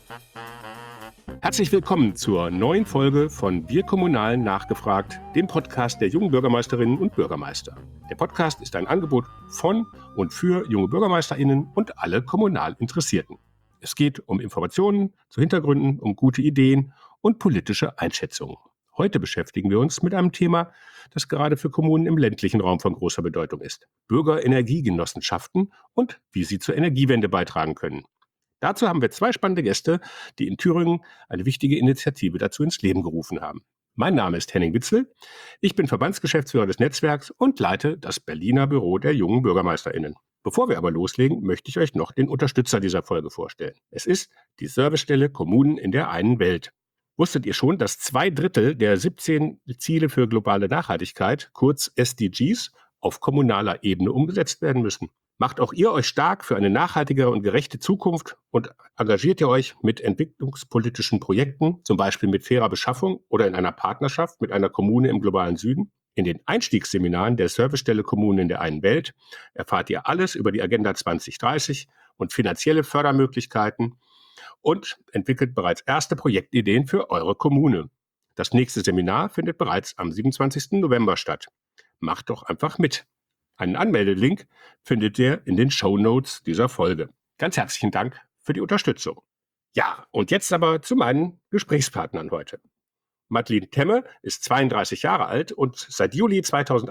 Herzlich willkommen zur neuen Folge von Wir Kommunalen nachgefragt, dem Podcast der jungen Bürgermeisterinnen und Bürgermeister. Der Podcast ist ein Angebot von und für junge BürgermeisterInnen und alle kommunal Interessierten. Es geht um Informationen zu Hintergründen, um gute Ideen und politische Einschätzungen. Heute beschäftigen wir uns mit einem Thema, das gerade für Kommunen im ländlichen Raum von großer Bedeutung ist: Bürgerenergiegenossenschaften und wie sie zur Energiewende beitragen können. Dazu haben wir zwei spannende Gäste, die in Thüringen eine wichtige Initiative dazu ins Leben gerufen haben. Mein Name ist Henning Witzel, ich bin Verbandsgeschäftsführer des Netzwerks und leite das Berliner Büro der jungen BürgermeisterInnen. Bevor wir aber loslegen, möchte ich euch noch den Unterstützer dieser Folge vorstellen. Es ist die Servicestelle Kommunen in der einen Welt. Wusstet ihr schon, dass 2/3 der 17 Ziele für globale Nachhaltigkeit, kurz SDGs, auf kommunaler Ebene umgesetzt werden müssen? Macht auch ihr euch stark für eine nachhaltigere und gerechte Zukunft und engagiert ihr euch mit entwicklungspolitischen Projekten, zum Beispiel mit fairer Beschaffung oder in einer Partnerschaft mit einer Kommune im globalen Süden? In den Einstiegsseminaren der Servicestelle Kommunen in der einen Welt erfahrt ihr alles über die Agenda 2030 und finanzielle Fördermöglichkeiten und entwickelt bereits erste Projektideen für eure Kommune. Das nächste Seminar findet bereits am 27. November statt. Macht doch einfach mit. Einen Anmeldelink findet ihr in den Shownotes dieser Folge. Ganz herzlichen Dank für die Unterstützung. Ja, und jetzt aber zu meinen Gesprächspartnern heute. Madeleine Temme ist 32 Jahre alt und seit Juli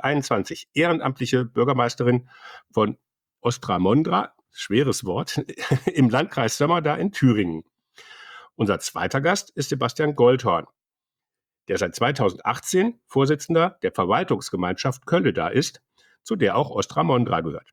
2021 ehrenamtliche Bürgermeisterin von Ostramondra, schweres Wort, im Landkreis Sömmerda in Thüringen. Unser zweiter Gast ist Sebastian Goldhorn, der seit 2018 Vorsitzender der Verwaltungsgemeinschaft Kölleda ist, zu der auch Ostramondra gehört.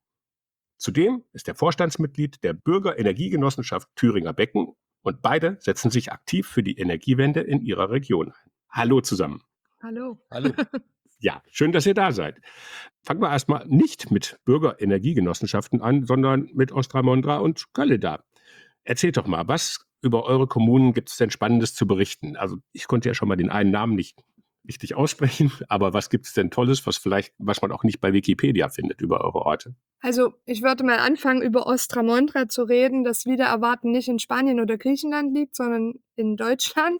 Zudem ist er Vorstandsmitglied der Bürgerenergiegenossenschaft Thüringer Becken und beide setzen sich aktiv für die Energiewende in ihrer Region ein. Hallo zusammen. Hallo. Hallo. Ja, schön, dass ihr da seid. Fangen wir erstmal nicht mit Bürgerenergiegenossenschaften an, sondern mit Ostramondra und Kölleda. Erzählt doch mal, was über eure Kommunen gibt es denn Spannendes zu berichten? Also ich konnte ja schon mal den einen Namen nicht richtig aussprechen, aber was gibt es denn Tolles, was man auch nicht bei Wikipedia findet über eure Orte? Also ich würde mal anfangen, über Ostramondra zu reden, das wieder erwarten nicht in Spanien oder Griechenland liegt, sondern in Deutschland.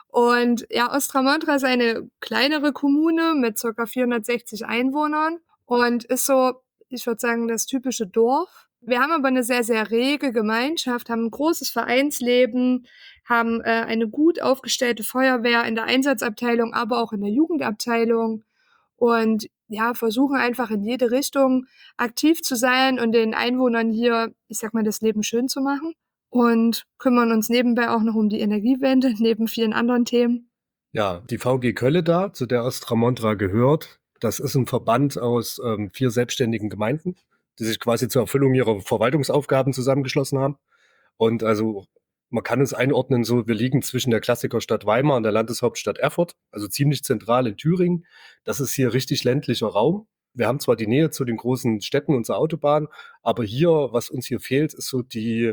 Und ja, Ostramondra ist eine kleinere Kommune mit ca. 460 Einwohnern und ist so, ich würde sagen, das typische Dorf. Wir haben aber eine sehr, sehr rege Gemeinschaft, haben ein großes Vereinsleben, haben eine gut aufgestellte Feuerwehr in der Einsatzabteilung, aber auch in der Jugendabteilung und ja, versuchen einfach in jede Richtung aktiv zu sein und den Einwohnern hier, ich sag mal, das Leben schön zu machen und kümmern uns nebenbei auch noch um die Energiewende, neben vielen anderen Themen. Ja, die VG Kölleda, zu der Ostramondra gehört, das ist ein Verband aus 4 selbstständigen Gemeinden, die sich quasi zur Erfüllung ihrer Verwaltungsaufgaben zusammengeschlossen haben. Und also man kann es einordnen so, wir liegen zwischen der Klassikerstadt Weimar und der Landeshauptstadt Erfurt, also ziemlich zentral in Thüringen. Das ist hier richtig ländlicher Raum. Wir haben zwar die Nähe zu den großen Städten und zur Autobahn, aber hier, was uns hier fehlt, ist so die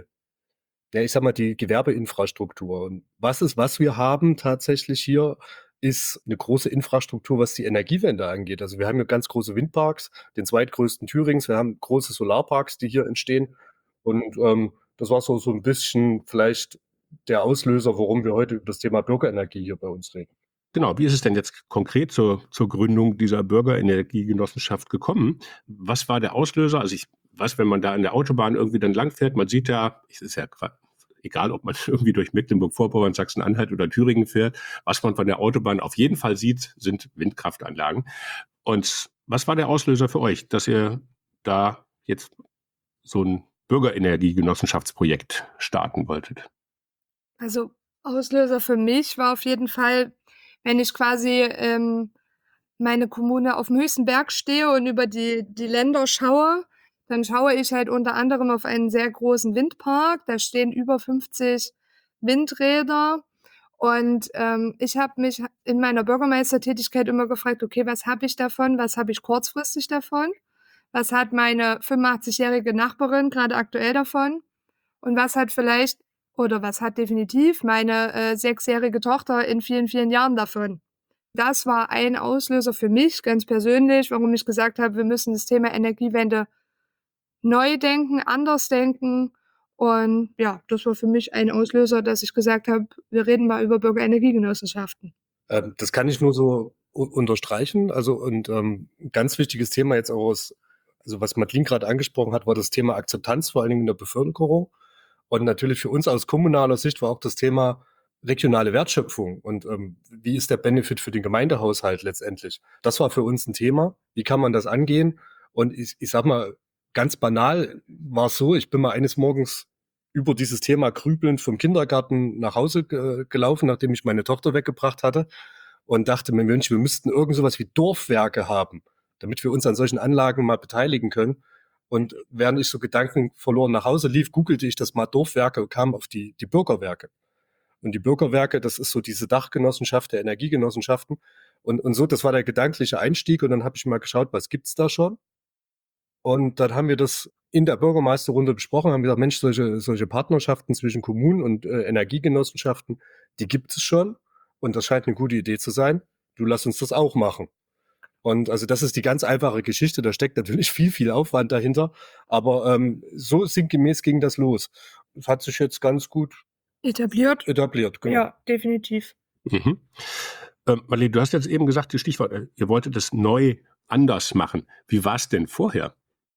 Gewerbeinfrastruktur. Und was wir haben tatsächlich hier, ist eine große Infrastruktur, was die Energiewende angeht. Also wir haben hier ganz große Windparks, den zweitgrößten Thürings. Wir haben große Solarparks, die hier entstehen. Und das war so ein bisschen vielleicht der Auslöser, warum wir heute über das Thema Bürgerenergie hier bei uns reden. Genau, wie ist es denn jetzt konkret zur Gründung dieser Bürgerenergiegenossenschaft gekommen? Was war der Auslöser? Also ich weiß, wenn man da an der Autobahn irgendwie dann langfährt, man sieht ja, es ist ja egal, ob man irgendwie durch Mecklenburg-Vorpommern, Sachsen-Anhalt oder Thüringen fährt, was man von der Autobahn auf jeden Fall sieht, sind Windkraftanlagen. Und was war der Auslöser für euch, dass ihr da jetzt so ein Bürgerenergiegenossenschaftsprojekt starten wolltet? Also Auslöser für mich war auf jeden Fall, wenn ich quasi meine Kommune auf dem höchsten Berg stehe und über die Länder schaue, dann schaue ich halt unter anderem auf einen sehr großen Windpark. Da stehen über 50 Windräder. Und ich habe mich in meiner Bürgermeistertätigkeit immer gefragt, okay, was habe ich davon? Was habe ich kurzfristig davon? Was hat meine 85-jährige Nachbarin gerade aktuell davon? Und was hat vielleicht oder was hat definitiv meine 6-jährige Tochter in vielen, vielen Jahren davon? Das war ein Auslöser für mich ganz persönlich, warum ich gesagt habe, wir müssen das Thema Energiewende neu denken, anders denken Und ja, das war für mich ein Auslöser, dass ich gesagt habe, wir reden mal über Bürgerenergiegenossenschaften. Das kann ich nur so unterstreichen. Also und ganz wichtiges Thema jetzt auch also was Madeline gerade angesprochen hat, war das Thema Akzeptanz, vor allen Dingen in der Bevölkerung. Und natürlich für uns aus kommunaler Sicht war auch das Thema regionale Wertschöpfung und wie ist der Benefit für den Gemeindehaushalt letztendlich. Das war für uns ein Thema. Wie kann man das angehen? Und ich sag mal, ganz banal war es so, ich bin mal eines Morgens über dieses Thema grübelnd vom Kindergarten nach Hause gelaufen, nachdem ich meine Tochter weggebracht hatte und dachte mir, Mensch, wir müssten irgend sowas wie Dorfwerke haben, damit wir uns an solchen Anlagen mal beteiligen können. Und während ich so Gedanken verloren nach Hause lief, googelte ich das mal Dorfwerke und kam auf die Bürgerwerke. Und die Bürgerwerke, das ist so diese Dachgenossenschaft der Energiegenossenschaften. Und so, das war der gedankliche Einstieg. Und dann habe ich mal geschaut, was gibt's da schon? Und dann haben wir das in der Bürgermeisterrunde besprochen, haben gesagt, Mensch, solche Partnerschaften zwischen Kommunen und Energiegenossenschaften, die gibt es schon. Und das scheint eine gute Idee zu sein. Du lass uns das auch machen. Und also das ist die ganz einfache Geschichte. Da steckt natürlich viel Aufwand dahinter. Aber so sinngemäß ging das los. Es hat sich jetzt ganz gut Etabliert? genau. Ja, definitiv. Mhm. Marlene, du hast jetzt eben gesagt, die Stichwort, ihr wolltet es neu anders machen. Wie war es denn vorher?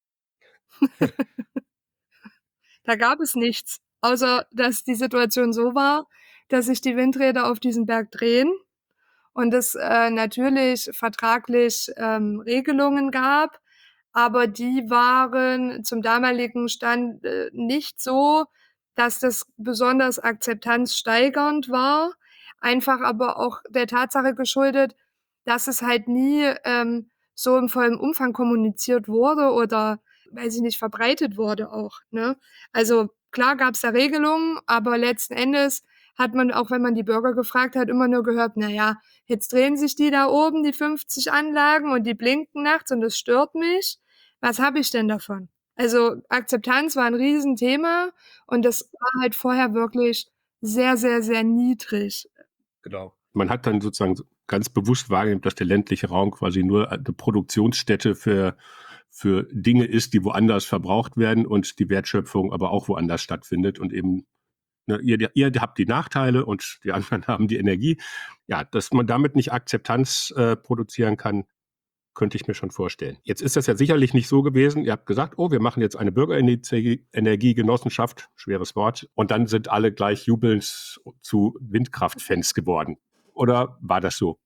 Da gab es nichts, außer dass die Situation so war, dass sich die Windräder auf diesen Berg drehen und es natürlich vertraglich Regelungen gab, aber die waren zum damaligen Stand nicht so, dass das besonders akzeptanzsteigernd war, einfach aber auch der Tatsache geschuldet, dass es halt nie so im vollen Umfang kommuniziert wurde oder, weiß ich nicht, verbreitet wurde auch. Ne? Also klar gab es da Regelungen, aber letzten Endes hat man, auch wenn man die Bürger gefragt hat, immer nur gehört, naja, jetzt drehen sich die da oben, die 50 Anlagen und die blinken nachts und das stört mich. Was habe ich denn davon? Also Akzeptanz war ein Riesenthema und das war halt vorher wirklich sehr, sehr, sehr niedrig. Genau. Man hat dann sozusagen ganz bewusst wahrgenommen, dass der ländliche Raum quasi nur eine Produktionsstätte für Dinge ist, die woanders verbraucht werden und die Wertschöpfung aber auch woanders stattfindet und eben ihr habt die Nachteile und die anderen haben die Energie. Ja, dass man damit nicht Akzeptanz produzieren kann, könnte ich mir schon vorstellen. Jetzt ist das ja sicherlich nicht so gewesen. Ihr habt gesagt, oh, wir machen jetzt eine Bürgerenergiegenossenschaft, schweres Wort, und dann sind alle gleich jubelnd zu Windkraftfans geworden. Oder war das so?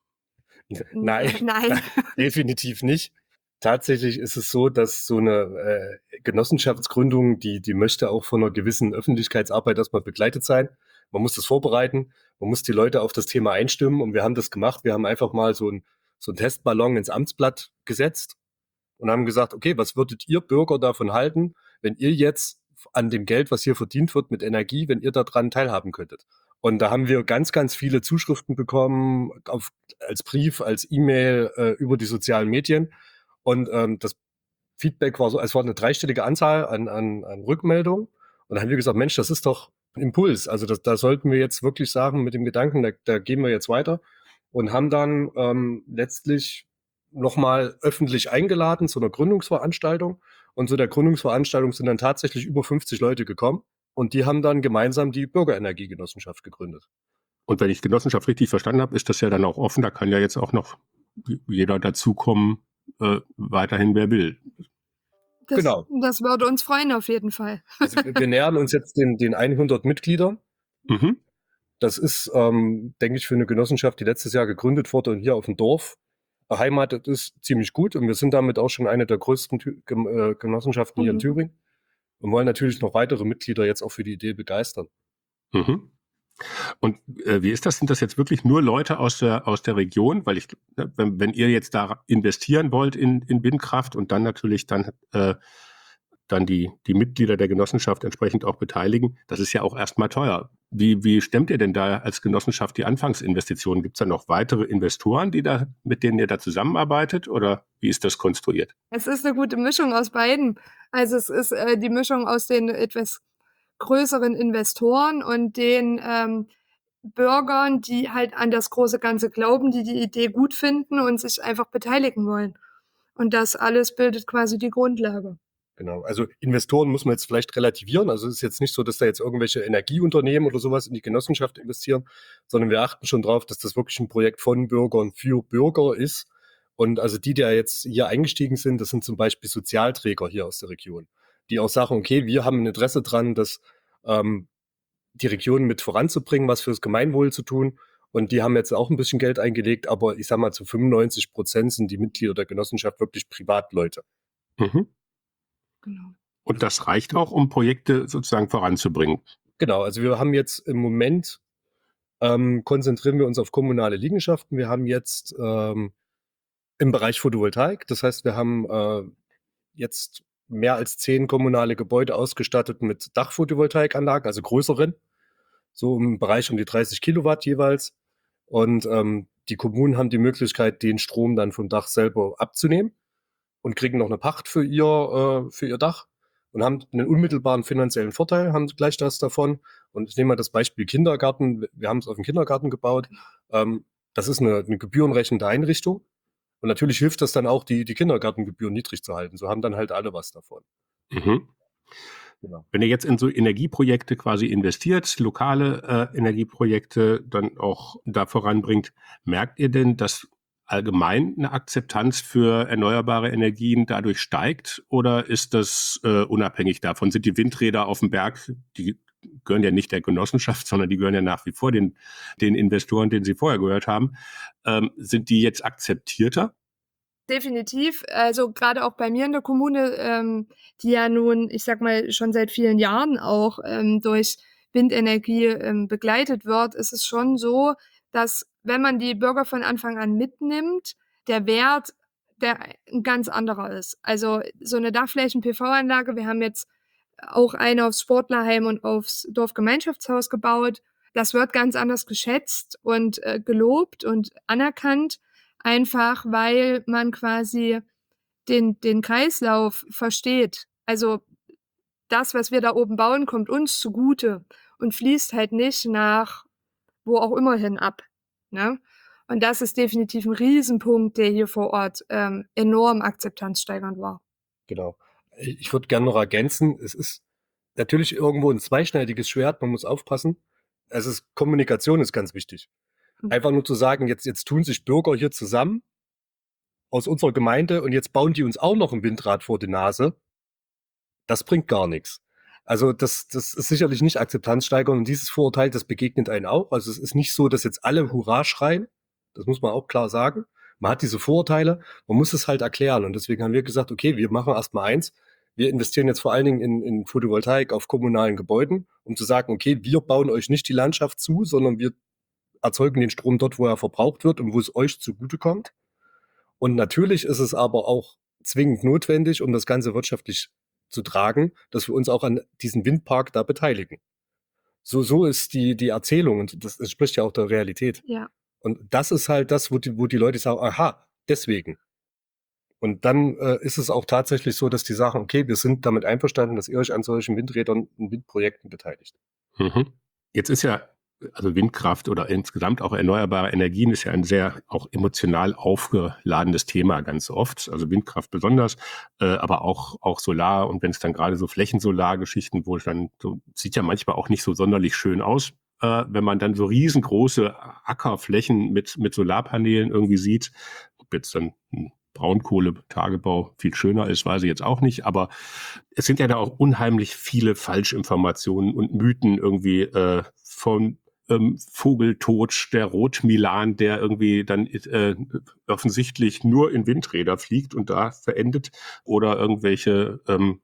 Nein, definitiv nicht. Tatsächlich ist es so, dass so eine Genossenschaftsgründung, die möchte auch von einer gewissen Öffentlichkeitsarbeit erstmal begleitet sein. Man muss das vorbereiten, man muss die Leute auf das Thema einstimmen und wir haben das gemacht. Wir haben einfach mal so einen Testballon ins Amtsblatt gesetzt und haben gesagt, okay, was würdet ihr Bürger davon halten, wenn ihr jetzt an dem Geld, was hier verdient wird mit Energie, wenn ihr daran teilhaben könntet? Und da haben wir ganz viele Zuschriften bekommen, als Brief, als E-Mail, über die sozialen Medien. Und das Feedback war so, es war eine dreistellige Anzahl an Rückmeldungen. Und da haben wir gesagt, Mensch, das ist doch ein Impuls. Also da sollten wir jetzt wirklich sagen, mit dem Gedanken, da gehen wir jetzt weiter. Und haben dann letztlich nochmal öffentlich eingeladen zu einer Gründungsveranstaltung. Und zu der Gründungsveranstaltung sind dann tatsächlich über 50 Leute gekommen. Und die haben dann gemeinsam die Bürgerenergiegenossenschaft gegründet. Und wenn ich Genossenschaft richtig verstanden habe, ist das ja dann auch offen. Da kann ja jetzt auch noch jeder dazukommen, weiterhin wer will. Genau. Das würde uns freuen auf jeden Fall. Also wir nähern uns jetzt den 100 Mitgliedern. Mhm. Das ist, denke ich, für eine Genossenschaft, die letztes Jahr gegründet wurde und hier auf dem Dorf beheimatet ist, ziemlich gut. Und wir sind damit auch schon eine der größten Genossenschaften hier in Thüringen und wollen natürlich noch weitere Mitglieder jetzt auch für die Idee begeistern. Mhm. Und wie ist das? Sind das jetzt wirklich nur Leute aus der Region? Weil wenn ihr jetzt da investieren wollt in Windkraft und dann natürlich dann die Mitglieder der Genossenschaft entsprechend auch beteiligen, das ist ja auch erstmal teuer. Wie stemmt ihr denn da als Genossenschaft die Anfangsinvestitionen? Gibt es da noch weitere Investoren, mit denen ihr da zusammenarbeitet, oder wie ist das konstruiert? Es ist eine gute Mischung aus beiden. Also es ist die Mischung aus den etwas größeren Investoren und den Bürgern, die halt an das große Ganze glauben, die die Idee gut finden und sich einfach beteiligen wollen. Und das alles bildet quasi die Grundlage. Genau. Also Investoren muss man jetzt vielleicht relativieren. Also es ist jetzt nicht so, dass da jetzt irgendwelche Energieunternehmen oder sowas in die Genossenschaft investieren, sondern wir achten schon drauf, dass das wirklich ein Projekt von Bürgern für Bürger ist. Und also die jetzt hier eingestiegen sind, das sind zum Beispiel Sozialträger hier aus der Region, die auch sagen, okay, wir haben ein Interesse dran, dass die Region mit voranzubringen, was fürs Gemeinwohl zu tun. Und die haben jetzt auch ein bisschen Geld eingelegt, aber ich sag mal, zu 95% sind die Mitglieder der Genossenschaft wirklich Privatleute. Mhm. Genau. Und das reicht auch, um Projekte sozusagen voranzubringen. Genau, also wir haben jetzt im Moment, konzentrieren wir uns auf kommunale Liegenschaften. Wir haben jetzt im Bereich Photovoltaik, das heißt, wir haben jetzt mehr als 10 kommunale Gebäude ausgestattet mit Dachphotovoltaikanlagen, also größeren, so im Bereich um die 30 Kilowatt jeweils. Und die Kommunen haben die Möglichkeit, den Strom dann vom Dach selber abzunehmen und kriegen noch eine Pacht für ihr Dach und haben einen unmittelbaren finanziellen Vorteil, haben gleich das davon. Und ich nehme mal das Beispiel Kindergarten. Wir haben es auf den Kindergarten gebaut. Das ist eine gebührenrechnende Einrichtung. Und natürlich hilft das dann auch, die Kindergartengebühren niedrig zu halten. So haben dann halt alle was davon. Mhm. Genau. Wenn ihr jetzt in so Energieprojekte quasi investiert, lokale Energieprojekte dann auch da voranbringt, merkt ihr denn, dass allgemein eine Akzeptanz für erneuerbare Energien dadurch steigt oder ist das unabhängig davon? Sind die Windräder auf dem Berg, die gehören ja nicht der Genossenschaft, sondern die gehören ja nach wie vor den Investoren, denen sie vorher gehört haben. Sind die jetzt akzeptierter? Definitiv. Also gerade auch bei mir in der Kommune, die ja nun, ich sag mal, schon seit vielen Jahren auch durch Windenergie begleitet wird, ist es schon so, dass wenn man die Bürger von Anfang an mitnimmt, der Wert der ein ganz anderer ist. Also so eine Dachflächen-PV-Anlage, wir haben jetzt auch eine aufs Sportlerheim und aufs Dorfgemeinschaftshaus gebaut. Das wird ganz anders geschätzt und gelobt und anerkannt, einfach weil man quasi den Kreislauf versteht. Also das, was wir da oben bauen, kommt uns zugute und fließt halt nicht nach wo auch immer hin ab. Ne? Und das ist definitiv ein Riesenpunkt, der hier vor Ort enorm akzeptanzsteigernd war. Genau. Ich würde gerne noch ergänzen, es ist natürlich irgendwo ein zweischneidiges Schwert, man muss aufpassen. Kommunikation ist ganz wichtig. Einfach nur zu sagen, jetzt tun sich Bürger hier zusammen aus unserer Gemeinde und jetzt bauen die uns auch noch ein Windrad vor die Nase. Das bringt gar nichts. Also das ist sicherlich nicht akzeptanzsteigernd und dieses Vorurteil, das begegnet einen auch. Also es ist nicht so, dass jetzt alle Hurra schreien. Das muss man auch klar sagen. Man hat diese Vorurteile, man muss es halt erklären. Und deswegen haben wir gesagt, okay, wir machen erstmal eins. Wir investieren jetzt vor allen Dingen in Photovoltaik auf kommunalen Gebäuden, um zu sagen, okay, wir bauen euch nicht die Landschaft zu, sondern wir erzeugen den Strom dort, wo er verbraucht wird und wo es euch zugutekommt. Und natürlich ist es aber auch zwingend notwendig, um das Ganze wirtschaftlich zu tragen, dass wir uns auch an diesem Windpark da beteiligen. So ist die Erzählung und das entspricht ja auch der Realität. Ja. Und das ist halt das, wo die Leute sagen, aha, deswegen. Und dann ist es auch tatsächlich so, dass die sagen, okay, wir sind damit einverstanden, dass ihr euch an solchen Windrädern und Windprojekten beteiligt. Mhm. Jetzt ist ja, also Windkraft oder insgesamt auch erneuerbare Energien ist ja ein sehr auch emotional aufgeladenes Thema ganz oft. Also Windkraft besonders, aber auch Solar und wenn es dann gerade so Flächensolargeschichten, wo es dann so, sieht ja manchmal auch nicht so sonderlich schön aus, wenn man dann so riesengroße Ackerflächen mit Solarpanelen irgendwie sieht, ob jetzt dann Braunkohletagebau viel schöner ist, weiß ich jetzt auch nicht, aber es sind ja da auch unheimlich viele Falschinformationen und Mythen irgendwie von Vogeltod, der Rotmilan, der irgendwie dann offensichtlich nur in Windräder fliegt und da verendet oder irgendwelche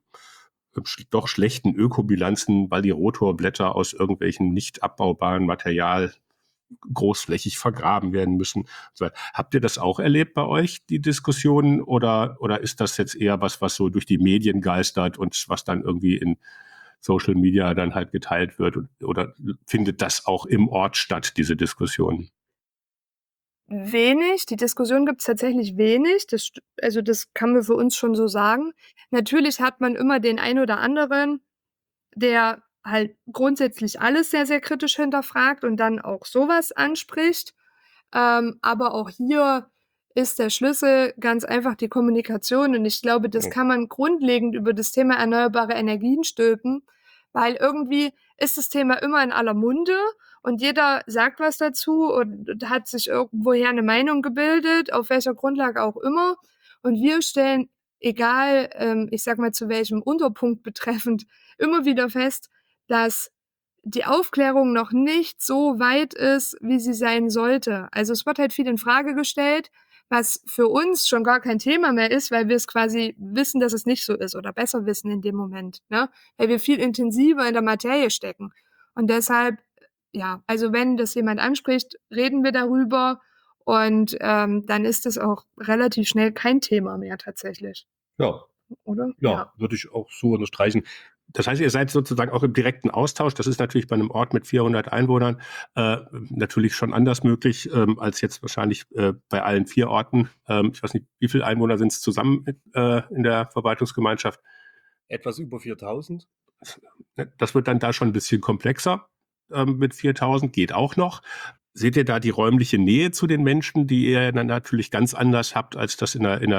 doch schlechten Ökobilanzen, weil die Rotorblätter aus irgendwelchen nicht abbaubaren Material großflächig vergraben werden müssen. So, habt ihr das auch erlebt bei euch, die Diskussionen, oder ist das jetzt eher was so durch die Medien geistert und was dann irgendwie in Social Media dann halt geteilt wird, oder findet das auch im Ort statt, diese Diskussion? Wenig. Die Diskussion gibt es tatsächlich wenig. Das kann man für uns schon so sagen. Natürlich hat man immer den einen oder anderen, der halt grundsätzlich alles sehr, sehr kritisch hinterfragt und dann auch sowas anspricht. Aber auch hier ist der Schlüssel ganz einfach die Kommunikation. Und ich glaube, das kann man grundlegend über das Thema erneuerbare Energien stülpen, weil irgendwie ist das Thema immer in aller Munde und jeder sagt was dazu und hat sich irgendwoher eine Meinung gebildet, auf welcher Grundlage auch immer. Und wir stellen, egal, ich sag mal zu welchem Unterpunkt betreffend, immer wieder fest, dass die Aufklärung noch nicht so weit ist, wie sie sein sollte. Also es wird halt viel in Frage gestellt, was für uns schon gar kein Thema mehr ist, weil wir es quasi wissen, dass es nicht so ist oder besser wissen in dem Moment, ne? Weil wir viel intensiver in der Materie stecken. Und deshalb, ja, also wenn das jemand anspricht, reden wir darüber und dann ist es auch relativ schnell kein Thema mehr tatsächlich, Ja, oder? ja, würde ich auch so unterstreichen. Das heißt, ihr seid sozusagen auch im direkten Austausch. Das ist natürlich bei einem Ort mit 400 Einwohnern natürlich schon anders möglich als jetzt wahrscheinlich bei allen 4 Orten. Ich weiß nicht, wie viele Einwohner sind es zusammen in der Verwaltungsgemeinschaft? Etwas über 4.000. Das wird dann da schon ein bisschen komplexer. Mit 4.000 geht auch noch. Seht ihr da die räumliche Nähe zu den Menschen, die ihr dann natürlich ganz anders habt, als das in einer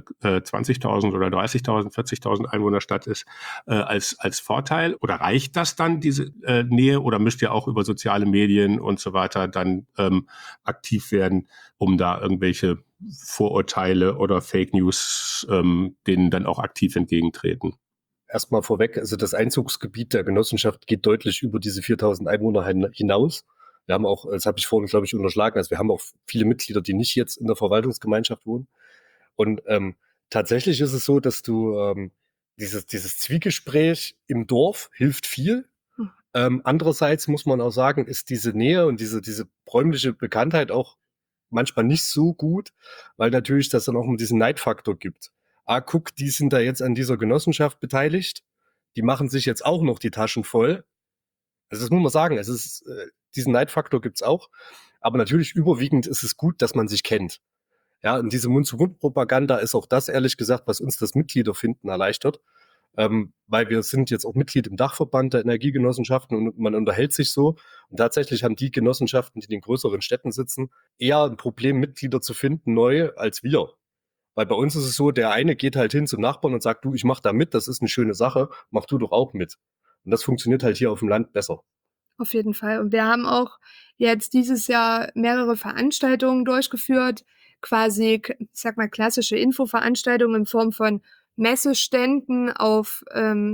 20.000 oder 30.000, 40.000 Einwohnerstadt ist, als Vorteil? Oder reicht das dann, diese Nähe, oder müsst ihr auch über soziale Medien und so weiter dann aktiv werden, um da irgendwelche Vorurteile oder Fake News denen dann auch aktiv entgegentreten? Erstmal vorweg, also das Einzugsgebiet der Genossenschaft geht deutlich über diese 4.000 Einwohner hinaus. Wir haben auch, das habe ich vorhin, glaube ich, unterschlagen, also wir haben auch viele Mitglieder, die nicht jetzt in der Verwaltungsgemeinschaft wohnen. Und tatsächlich ist es so, dass du dieses Zwiegespräch im Dorf hilft viel. Andererseits muss man auch sagen, ist diese Nähe und diese räumliche Bekanntheit auch manchmal nicht so gut, weil natürlich das dann auch immer diesen Neidfaktor gibt. Guck, die sind da jetzt an dieser Genossenschaft beteiligt, die machen sich jetzt auch noch die Taschen voll. Also das muss man sagen, es ist, diesen Neidfaktor gibt's auch, aber natürlich überwiegend ist es gut, dass man sich kennt. Ja, und diese Mund-zu-Mund-Propaganda ist auch das, ehrlich gesagt, was uns das Mitgliederfinden erleichtert, weil wir sind jetzt auch Mitglied im Dachverband der Energiegenossenschaften und man unterhält sich so. Und tatsächlich haben die Genossenschaften, die in den größeren Städten sitzen, eher ein Problem, Mitglieder zu finden, neu, als wir. Weil bei uns ist es so, der eine geht halt hin zum Nachbarn und sagt, du, ich mach da mit, das ist eine schöne Sache, mach du doch auch mit. Und das funktioniert halt hier auf dem Land besser. Auf jeden Fall. Und wir haben auch jetzt dieses Jahr mehrere Veranstaltungen durchgeführt, quasi, ich sag mal, klassische Infoveranstaltungen in Form von Messeständen auf,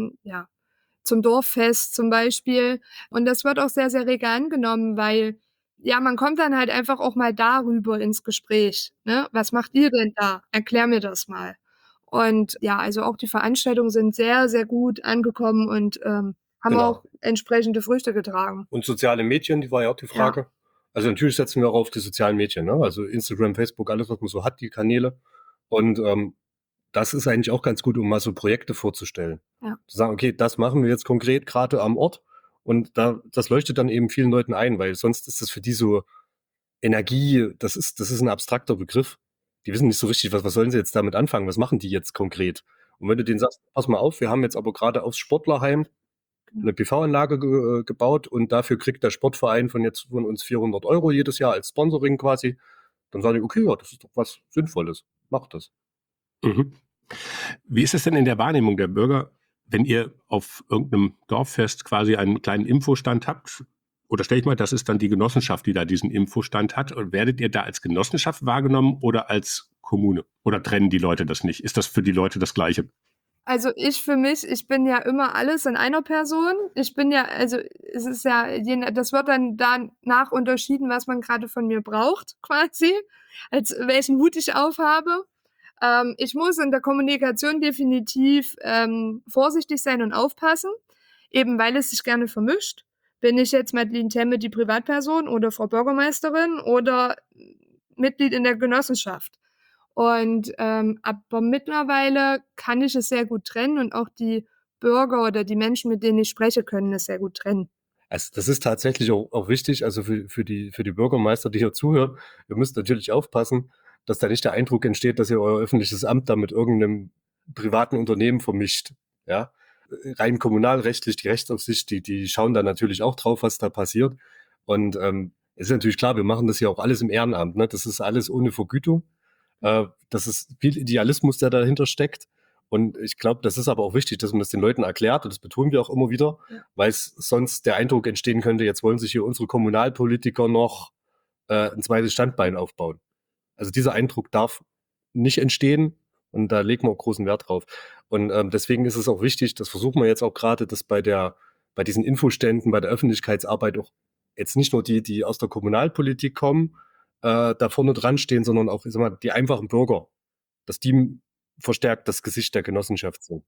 zum Dorffest zum Beispiel. Und das wird auch sehr, sehr rege angenommen, weil, ja, man kommt dann halt einfach auch mal darüber ins Gespräch, ne? Was macht ihr denn da? Erklär mir das mal. Und ja, also auch die Veranstaltungen sind sehr, sehr gut angekommen und haben auch entsprechende Früchte getragen. Und soziale Medien, die war ja auch die Frage. Ja. Also natürlich setzen wir auch auf die sozialen Medien, ne? Also Instagram, Facebook, alles, was man so hat, die Kanäle. Und das ist eigentlich auch ganz gut, um mal so Projekte vorzustellen. Ja. Zu sagen, okay, das machen wir jetzt konkret gerade am Ort. Und das leuchtet dann eben vielen Leuten ein, weil sonst ist das für die so Energie, das ist ein abstrakter Begriff. Die wissen nicht so richtig, was sollen sie jetzt damit anfangen? Was machen die jetzt konkret? Und wenn du denen sagst, pass mal auf, wir haben jetzt aber gerade aufs Sportlerheim eine PV-Anlage gebaut und dafür kriegt der Sportverein von uns 400 € jedes Jahr als Sponsoring quasi, dann sagen die, okay, ja, das ist doch was Sinnvolles. Macht das. Mhm. Wie ist es denn in der Wahrnehmung der Bürger, wenn ihr auf irgendeinem Dorffest quasi einen kleinen Infostand habt? Oder stell ich mal, das ist dann die Genossenschaft, die da diesen Infostand hat. Und werdet ihr da als Genossenschaft wahrgenommen oder als Kommune? Oder trennen die Leute das nicht? Ist das für die Leute das Gleiche? Also ich bin ja immer alles in einer Person. Es ist ja, das wird dann danach unterschieden, was man gerade von mir braucht, quasi, als welchen Hut ich aufhabe. Ich muss in der Kommunikation definitiv vorsichtig sein und aufpassen, eben weil es sich gerne vermischt. Bin ich jetzt Madeleine Temme, die Privatperson, oder Frau Bürgermeisterin oder Mitglied in der Genossenschaft? Und aber mittlerweile kann ich es sehr gut trennen und auch die Bürger oder die Menschen, mit denen ich spreche, können es sehr gut trennen. Also das ist tatsächlich auch wichtig, also für die Bürgermeister, die hier zuhören, ihr müsst natürlich aufpassen, dass da nicht der Eindruck entsteht, dass ihr euer öffentliches Amt da mit irgendeinem privaten Unternehmen vermischt. Ja, rein kommunalrechtlich, die Rechtsaufsicht, die schauen da natürlich auch drauf, was da passiert. Und es ist natürlich klar, wir machen das ja auch alles im Ehrenamt, ne? Das ist alles ohne Vergütung. Das ist viel Idealismus, der dahinter steckt. Und ich glaube, das ist aber auch wichtig, dass man das den Leuten erklärt. Und das betonen wir auch immer wieder, weil es sonst der Eindruck entstehen könnte, jetzt wollen sich hier unsere Kommunalpolitiker noch ein zweites Standbein aufbauen. Also dieser Eindruck darf nicht entstehen. Und da legen wir auch großen Wert drauf. Und deswegen ist es auch wichtig, das versuchen wir jetzt auch gerade, dass bei diesen Infoständen, bei der Öffentlichkeitsarbeit auch jetzt nicht nur die aus der Kommunalpolitik kommen, da vorne dran stehen, sondern auch, ich sag mal, die einfachen Bürger, dass die verstärkt das Gesicht der Genossenschaft sind.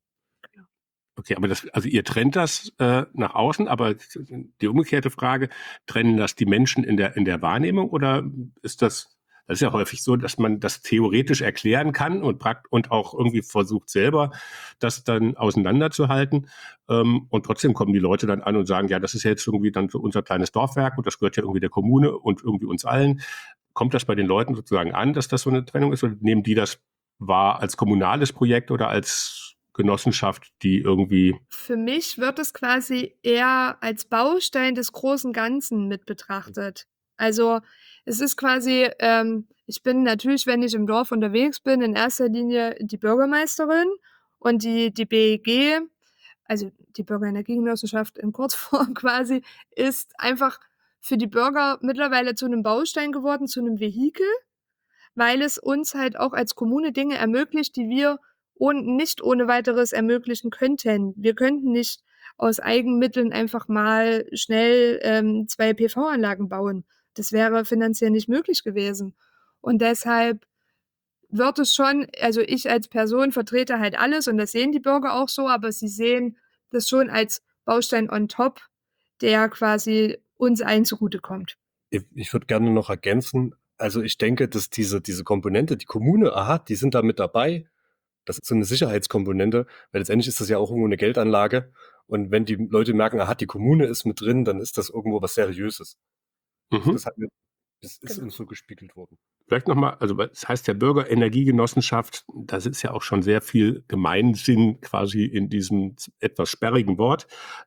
Okay, aber also ihr trennt das nach außen, aber die umgekehrte Frage, trennen das die Menschen in der Wahrnehmung oder ist das ist ja häufig so, dass man das theoretisch erklären kann und auch irgendwie versucht selber, das dann auseinanderzuhalten. Und trotzdem kommen die Leute dann an und sagen, ja, das ist ja jetzt irgendwie dann so unser kleines Dorfwerk und das gehört ja irgendwie der Kommune und irgendwie uns allen. Kommt das bei den Leuten sozusagen an, dass das so eine Trennung ist oder nehmen die das wahr als kommunales Projekt oder als Genossenschaft, die irgendwie... Für mich wird es quasi eher als Baustein des großen Ganzen mit betrachtet. Also es ist quasi, ich bin natürlich, wenn ich im Dorf unterwegs bin, in erster Linie die Bürgermeisterin und die BEG, also die Bürgerenergiegenossenschaft in Kurzform quasi, ist einfach für die Bürger mittlerweile zu einem Baustein geworden, zu einem Vehikel, weil es uns halt auch als Kommune Dinge ermöglicht, die wir nicht ohne weiteres ermöglichen könnten. Wir könnten nicht aus Eigenmitteln einfach mal schnell 2 PV-Anlagen bauen. Das wäre finanziell nicht möglich gewesen. Und deshalb wird es schon, also ich als Person vertrete halt alles und das sehen die Bürger auch so, aber sie sehen das schon als Baustein on top, der quasi uns allen zugutekommt. Ich würde gerne noch ergänzen, also ich denke, dass diese Komponente, die Kommune, die sind da mit dabei. Das ist so eine Sicherheitskomponente, weil letztendlich ist das ja auch irgendwo eine Geldanlage. Und wenn die Leute merken, die Kommune ist mit drin, dann ist das irgendwo was Seriöses. Mhm. Das ist uns so gespiegelt worden. Vielleicht nochmal, also das heißt ja Bürgerenergiegenossenschaft, das ist ja auch schon sehr viel Gemeinsinn quasi in diesem etwas sperrigen Wort.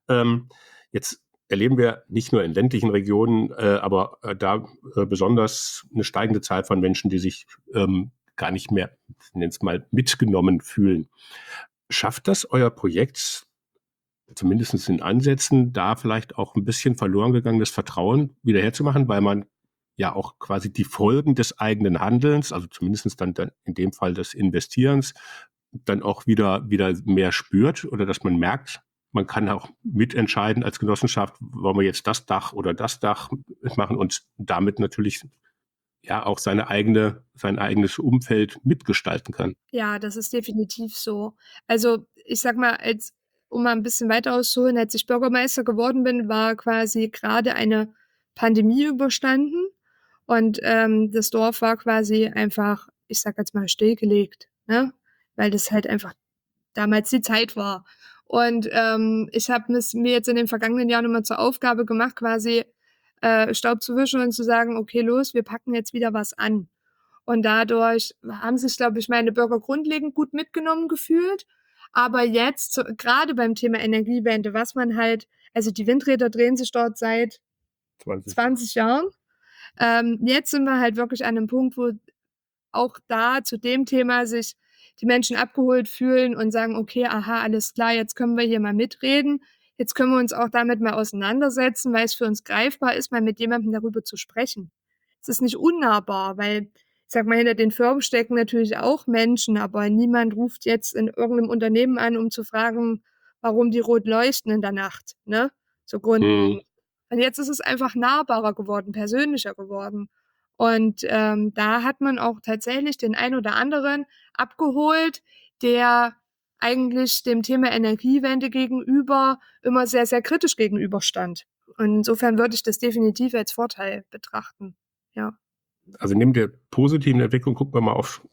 Jetzt erleben wir nicht nur in ländlichen Regionen, aber da besonders eine steigende Zahl von Menschen, die sich gar nicht mehr, ich nenne es mal, mitgenommen fühlen. Schafft das euer Projekt, zumindest in Ansätzen, da vielleicht auch ein bisschen verloren gegangenes Vertrauen wiederherzumachen, weil man ja auch quasi die Folgen des eigenen Handelns, also zumindest dann in dem Fall des Investierens, dann auch wieder mehr spürt oder dass man merkt, man kann auch mitentscheiden als Genossenschaft, wollen wir jetzt das Dach oder das Dach machen und damit natürlich ja auch sein eigenes Umfeld mitgestalten kann. Ja, das ist definitiv so. Also ich sag mal, um mal ein bisschen weiter auszuholen, als ich Bürgermeister geworden bin, war quasi gerade eine Pandemie überstanden und das Dorf war quasi einfach, ich sag jetzt mal, stillgelegt, ne? Weil das halt einfach damals die Zeit war. Und ich habe mir jetzt in den vergangenen Jahren immer zur Aufgabe gemacht, quasi Staub zu wischen und zu sagen, okay, los, wir packen jetzt wieder was an. Und dadurch haben sich, glaube ich, meine Bürger grundlegend gut mitgenommen gefühlt. Aber jetzt, gerade beim Thema Energiewende, was man halt, also die Windräder drehen sich dort seit 20 Jahren. Jetzt sind wir halt wirklich an einem Punkt, wo auch da zu dem Thema sich die Menschen abgeholt fühlen und sagen, okay, alles klar, jetzt können wir hier mal mitreden. Jetzt können wir uns auch damit mal auseinandersetzen, weil es für uns greifbar ist, mal mit jemandem darüber zu sprechen. Es ist nicht unnahbar, weil, ich sag mal, hinter den Firmen stecken natürlich auch Menschen, aber niemand ruft jetzt in irgendeinem Unternehmen an, um zu fragen, warum die rot leuchten in der Nacht, ne? So grundlegend. Und jetzt ist es einfach nahbarer geworden, persönlicher geworden. Und da hat man auch tatsächlich den einen oder anderen abgeholt, der eigentlich dem Thema Energiewende gegenüber immer sehr, sehr kritisch gegenüberstand. Und insofern würde ich das definitiv als Vorteil betrachten. Ja. Also neben der positiven Entwicklung gucken wir mal auf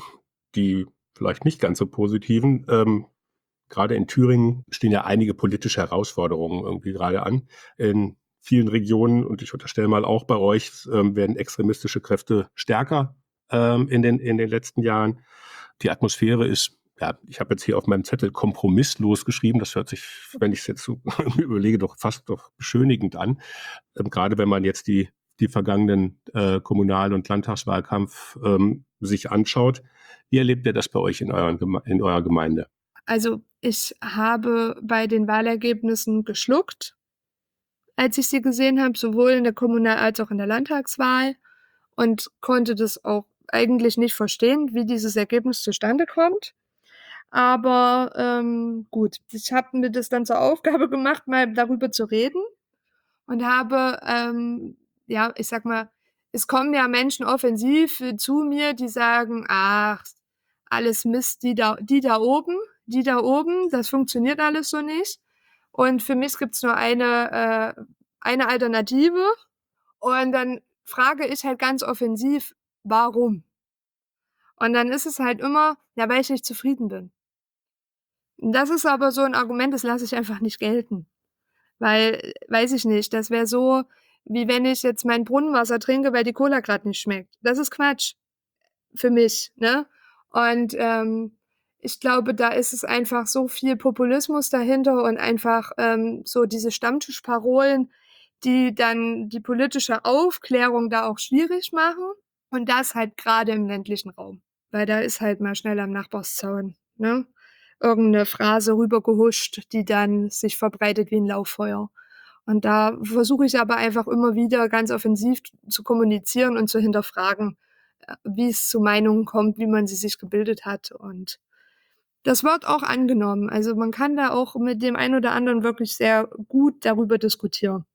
die vielleicht nicht ganz so positiven. Gerade in Thüringen stehen ja einige politische Herausforderungen irgendwie gerade an. In vielen Regionen, und ich unterstelle mal auch bei euch, werden extremistische Kräfte stärker in den letzten Jahren. Die Atmosphäre ist, ja, ich habe jetzt hier auf meinem Zettel kompromisslos geschrieben. Das hört sich, wenn ich es jetzt so überlege, doch fast beschönigend an. Gerade wenn man jetzt die die vergangenen Kommunal- und Landtagswahlkampf sich anschaut. Wie erlebt ihr das bei euch in eurer Gemeinde? Also ich habe bei den Wahlergebnissen geschluckt, als ich sie gesehen habe, sowohl in der Kommunal- als auch in der Landtagswahl, und konnte das auch eigentlich nicht verstehen, wie dieses Ergebnis zustande kommt. Aber gut, ich habe mir das dann zur Aufgabe gemacht, mal darüber zu reden, und habe, ja, ich sag mal, es kommen ja Menschen offensiv zu mir, die sagen, ach, alles Mist, die da oben, das funktioniert alles so nicht. Und für mich gibt's nur eine Alternative. Und dann frage ich halt ganz offensiv, warum? Und dann ist es halt immer, ja, weil ich nicht zufrieden bin. Das ist aber so ein Argument, das lasse ich einfach nicht gelten. Weil, weiß ich nicht, das wäre so, wie wenn ich jetzt mein Brunnenwasser trinke, weil die Cola gerade nicht schmeckt. Das ist Quatsch für mich, ne? Und ich glaube, da ist es einfach so viel Populismus dahinter und einfach so diese Stammtischparolen, die dann die politische Aufklärung da auch schwierig machen. Und das halt gerade im ländlichen Raum. Weil da ist halt mal schnell am Nachbarszaun, ne? Irgendeine Phrase rübergehuscht, die dann sich verbreitet wie ein Lauffeuer. Und da versuche ich aber einfach immer wieder ganz offensiv zu kommunizieren und zu hinterfragen, wie es zu Meinungen kommt, wie man sie sich gebildet hat. Und das wird auch angenommen. Also man kann da auch mit dem einen oder anderen wirklich sehr gut darüber diskutieren.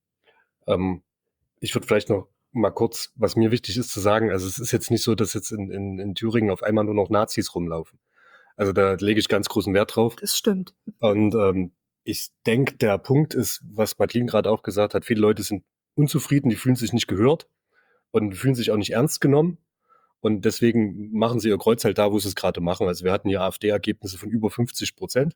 Ich würde vielleicht noch mal kurz, was mir wichtig ist zu sagen, also es ist jetzt nicht so, dass jetzt in Thüringen auf einmal nur noch Nazis rumlaufen. Also da lege ich ganz großen Wert drauf. Das stimmt. Und ich denke, der Punkt ist, was Madeline gerade auch gesagt hat, viele Leute sind unzufrieden, die fühlen sich nicht gehört und fühlen sich auch nicht ernst genommen. Und deswegen machen sie ihr Kreuz halt da, wo sie es gerade machen. Also wir hatten hier AfD-Ergebnisse von über 50%.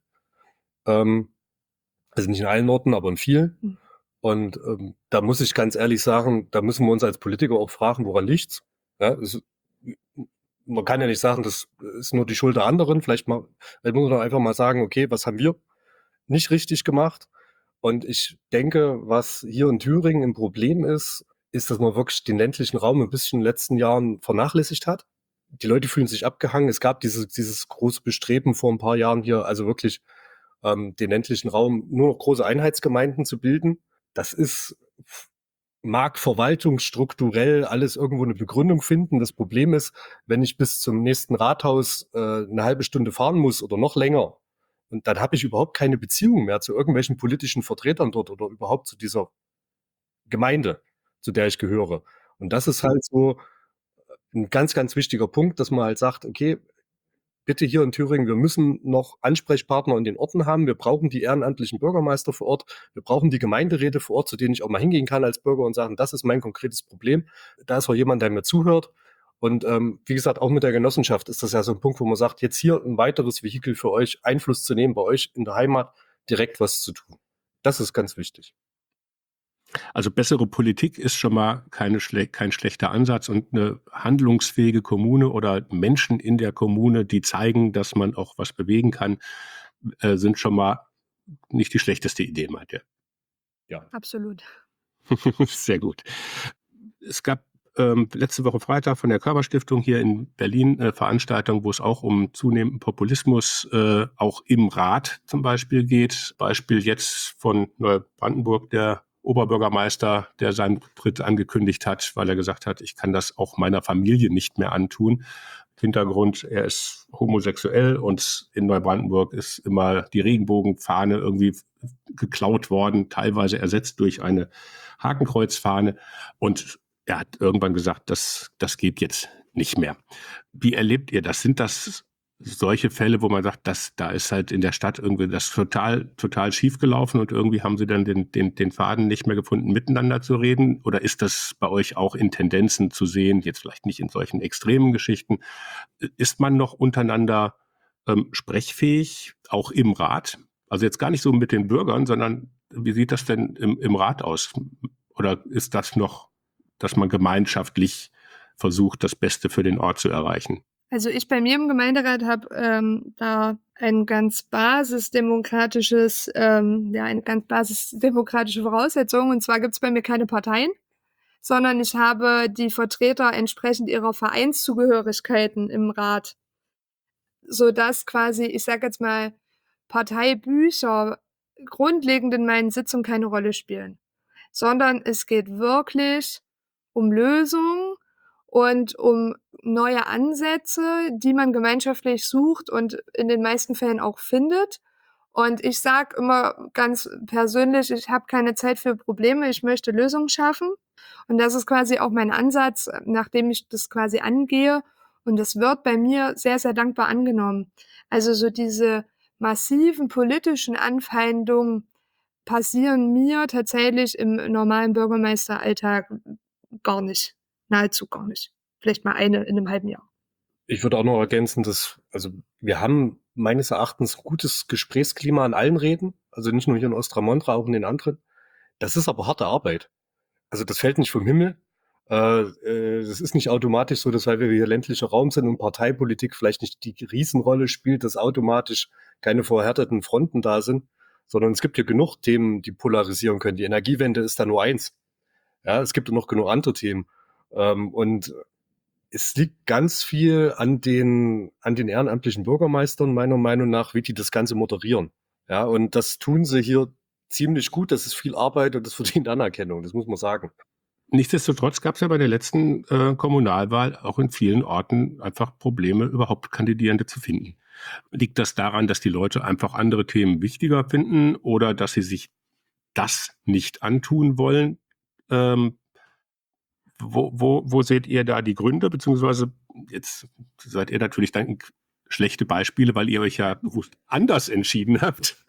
Also nicht in allen Orten, aber in vielen. Hm. Und da muss ich ganz ehrlich sagen, da müssen wir uns als Politiker auch fragen, woran liegt's? Ja, man kann ja nicht sagen, das ist nur die Schuld der anderen. Vielleicht muss man doch einfach mal sagen, okay, was haben wir nicht richtig gemacht? Und ich denke, was hier in Thüringen ein Problem ist, dass man wirklich den ländlichen Raum ein bisschen in den letzten Jahren vernachlässigt hat. Die Leute fühlen sich abgehangen. Es gab dieses große Bestreben vor ein paar Jahren hier, also wirklich den ländlichen Raum nur noch große Einheitsgemeinden zu bilden. Das mag verwaltungsstrukturell alles irgendwo eine Begründung finden. Das Problem ist, wenn ich bis zum nächsten Rathaus eine halbe Stunde fahren muss oder noch länger, und dann habe ich überhaupt keine Beziehung mehr zu irgendwelchen politischen Vertretern dort oder überhaupt zu dieser Gemeinde, zu der ich gehöre. Und das ist halt so ein ganz, ganz wichtiger Punkt, dass man halt sagt, okay, bitte hier in Thüringen, wir müssen noch Ansprechpartner in den Orten haben. Wir brauchen die ehrenamtlichen Bürgermeister vor Ort. Wir brauchen die Gemeinderäte vor Ort, zu denen ich auch mal hingehen kann als Bürger und sagen, das ist mein konkretes Problem. Da ist auch jemand, der mir zuhört. Und wie gesagt, auch mit der Genossenschaft ist das ja so ein Punkt, wo man sagt, jetzt hier ein weiteres Vehikel für euch, Einfluss zu nehmen, bei euch in der Heimat direkt was zu tun. Das ist ganz wichtig. Also bessere Politik ist schon mal kein schlechter Ansatz, und eine handlungsfähige Kommune oder Menschen in der Kommune, die zeigen, dass man auch was bewegen kann, sind schon mal nicht die schlechteste Idee, meint ihr? Ja. Absolut. Sehr gut. Es gab letzte Woche Freitag von der Körperstiftung hier in Berlin eine Veranstaltung, wo es auch um zunehmenden Populismus auch im Rat zum Beispiel geht. Beispiel jetzt von Neubrandenburg, der Oberbürgermeister, der seinen Rücktritt angekündigt hat, weil er gesagt hat, ich kann das auch meiner Familie nicht mehr antun. Hintergrund, er ist homosexuell und in Neubrandenburg ist immer die Regenbogenfahne irgendwie geklaut worden, teilweise ersetzt durch eine Hakenkreuzfahne, und er hat irgendwann gesagt, das geht jetzt nicht mehr. Wie erlebt ihr das? Sind das solche Fälle, wo man sagt, da ist halt in der Stadt irgendwie das total schief gelaufen und irgendwie haben sie dann den Faden nicht mehr gefunden, miteinander zu reden? Oder ist das bei euch auch in Tendenzen zu sehen, jetzt vielleicht nicht in solchen extremen Geschichten? Ist man noch untereinander sprechfähig, auch im Rat? Also jetzt gar nicht so mit den Bürgern, sondern wie sieht das denn im Rat aus? Oder ist das noch, dass man gemeinschaftlich versucht, das Beste für den Ort zu erreichen? Also ich bei mir im Gemeinderat habe da ein ganz eine ganz basisdemokratische Voraussetzung. Und zwar gibt es bei mir keine Parteien, sondern ich habe die Vertreter entsprechend ihrer Vereinszugehörigkeiten im Rat, sodass quasi, ich sage jetzt mal, Parteibücher grundlegend in meinen Sitzungen keine Rolle spielen, sondern es geht wirklich um Lösungen und um neue Ansätze, die man gemeinschaftlich sucht und in den meisten Fällen auch findet. Und ich sage immer ganz persönlich, ich habe keine Zeit für Probleme, ich möchte Lösungen schaffen. Und das ist quasi auch mein Ansatz, nachdem ich das quasi angehe. Und das wird bei mir sehr, sehr dankbar angenommen. Also so diese massiven politischen Anfeindungen passieren mir tatsächlich im normalen Bürgermeisteralltag gar nicht. Nahezu gar nicht. Vielleicht mal eine in einem halben Jahr. Ich würde auch noch ergänzen, dass, also wir haben meines Erachtens gutes Gesprächsklima an allen Räten, also nicht nur hier in Ostramontra, auch in den anderen. Das ist aber harte Arbeit. Also das fällt nicht vom Himmel. Das ist nicht automatisch so, dass weil wir hier ländlicher Raum sind und Parteipolitik vielleicht nicht die Riesenrolle spielt, dass automatisch keine verhärteten Fronten da sind, sondern es gibt hier genug Themen, die polarisieren können. Die Energiewende ist da nur eins. Ja, es gibt noch genug andere Themen. Und es liegt ganz viel an den ehrenamtlichen Bürgermeistern, meiner Meinung nach, wie die das Ganze moderieren. Ja, und das tun sie hier ziemlich gut. Das ist viel Arbeit und das verdient Anerkennung, das muss man sagen. Nichtsdestotrotz gab es ja bei der letzten Kommunalwahl auch in vielen Orten einfach Probleme, überhaupt Kandidierende zu finden. Liegt das daran, dass die Leute einfach andere Themen wichtiger finden oder dass sie sich das nicht antun wollen? Wo seht ihr da die Gründe? Beziehungsweise jetzt seid ihr natürlich dann schlechte Beispiele, weil ihr euch ja bewusst anders entschieden habt,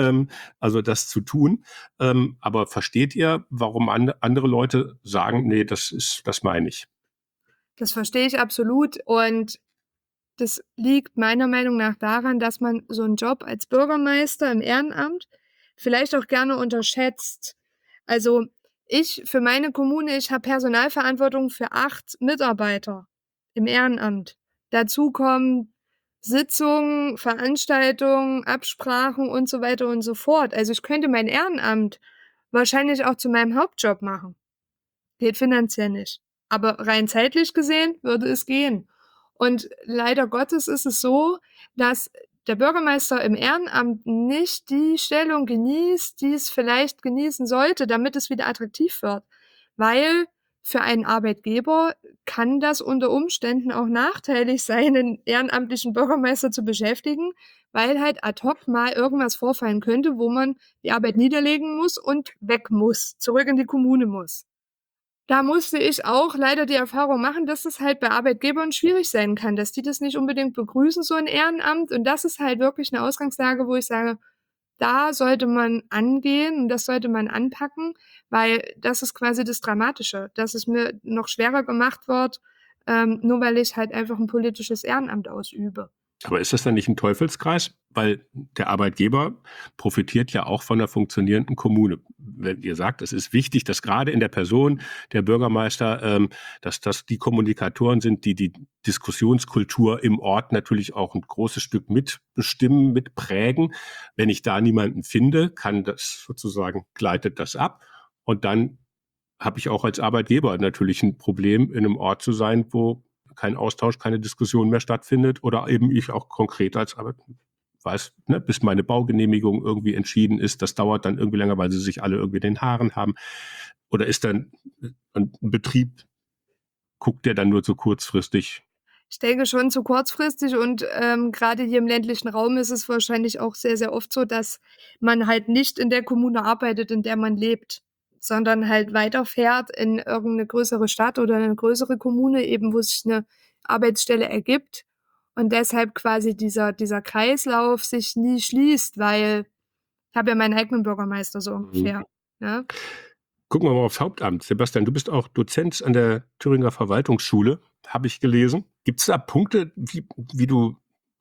also das zu tun. Aber versteht ihr, warum andere Leute sagen, nee, das meine ich? Das verstehe ich absolut. Und das liegt meiner Meinung nach daran, dass man so einen Job als Bürgermeister im Ehrenamt vielleicht auch gerne unterschätzt. Also ich für meine Kommune, ich habe Personalverantwortung für 8 Mitarbeiter im Ehrenamt. Dazu kommen Sitzungen, Veranstaltungen, Absprachen und so weiter und so fort. Also ich könnte mein Ehrenamt wahrscheinlich auch zu meinem Hauptjob machen. Geht finanziell nicht. Aber rein zeitlich gesehen würde es gehen. Und leider Gottes ist es so, dass der Bürgermeister im Ehrenamt nicht die Stellung genießt, die es vielleicht genießen sollte, damit es wieder attraktiv wird. Weil für einen Arbeitgeber kann das unter Umständen auch nachteilig sein, einen ehrenamtlichen Bürgermeister zu beschäftigen, weil halt ad hoc mal irgendwas vorfallen könnte, wo man die Arbeit niederlegen muss und weg muss, zurück in die Kommune muss. Da musste ich auch leider die Erfahrung machen, dass es halt bei Arbeitgebern schwierig sein kann, dass die das nicht unbedingt begrüßen, so ein Ehrenamt. Und das ist halt wirklich eine Ausgangslage, wo ich sage, da sollte man angehen und das sollte man anpacken, weil das ist quasi das Dramatische, dass es mir noch schwerer gemacht wird, nur weil ich halt einfach ein politisches Ehrenamt ausübe. Aber ist das dann nicht ein Teufelskreis? Weil der Arbeitgeber profitiert ja auch von einer funktionierenden Kommune. Wenn ihr sagt, es ist wichtig, dass gerade in der Person der Bürgermeister, dass das die Kommunikatoren sind, die die Diskussionskultur im Ort natürlich auch ein großes Stück mitbestimmen, mitprägen. Wenn ich da niemanden finde, kann das sozusagen, gleitet das ab. Und dann habe ich auch als Arbeitgeber natürlich ein Problem, in einem Ort zu sein, wo kein Austausch, keine Diskussion mehr stattfindet oder eben ich auch konkret als Arbeitgeber weiß, ne, bis meine Baugenehmigung irgendwie entschieden ist, das dauert dann irgendwie länger, weil sie sich alle irgendwie in den Haaren haben. Oder ist dann ein Betrieb, guckt der dann nur so kurzfristig? Ich denke schon zu kurzfristig und gerade hier im ländlichen Raum ist es wahrscheinlich auch sehr, sehr oft so, dass man halt nicht in der Kommune arbeitet, in der man lebt, sondern halt weiterfährt in irgendeine größere Stadt oder eine größere Kommune, eben wo sich eine Arbeitsstelle ergibt und deshalb quasi dieser Kreislauf sich nie schließt, weil ich habe ja meinen eigenen Bürgermeister so ungefähr. Ja? Gucken wir mal aufs Hauptamt. Sebastian, du bist auch Dozent an der Thüringer Verwaltungsschule, habe ich gelesen. Gibt es da Punkte, wie du,